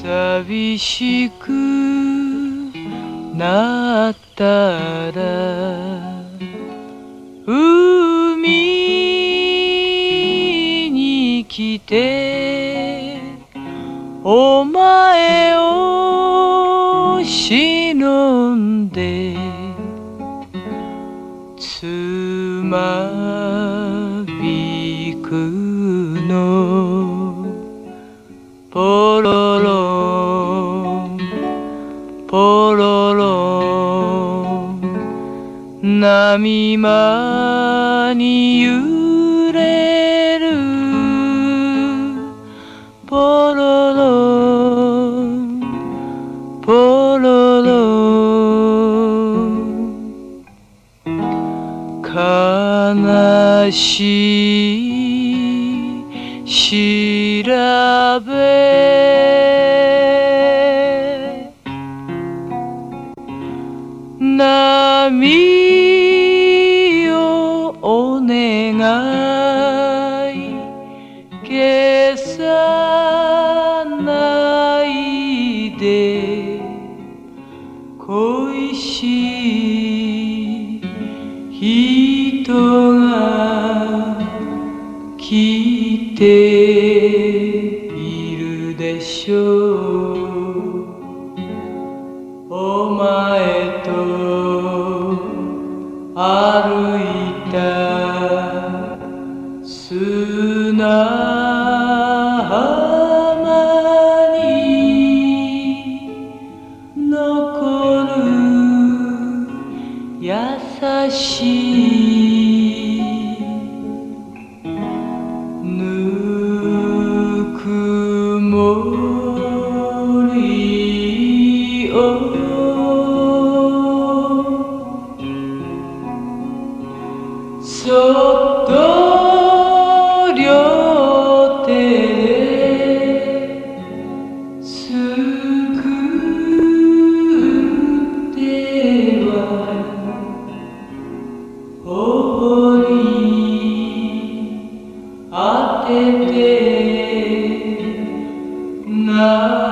寂しくなったら海に来てお前を忍んでつまびくのポロロンポロロン波間に揺れるポロロンポロロン悲しい調べ波をお願い消さないで恋しい人が来ているでしょうお前と歩いた砂浜に残る優しいぬくもりをそっと両手ですくっては頬に当てて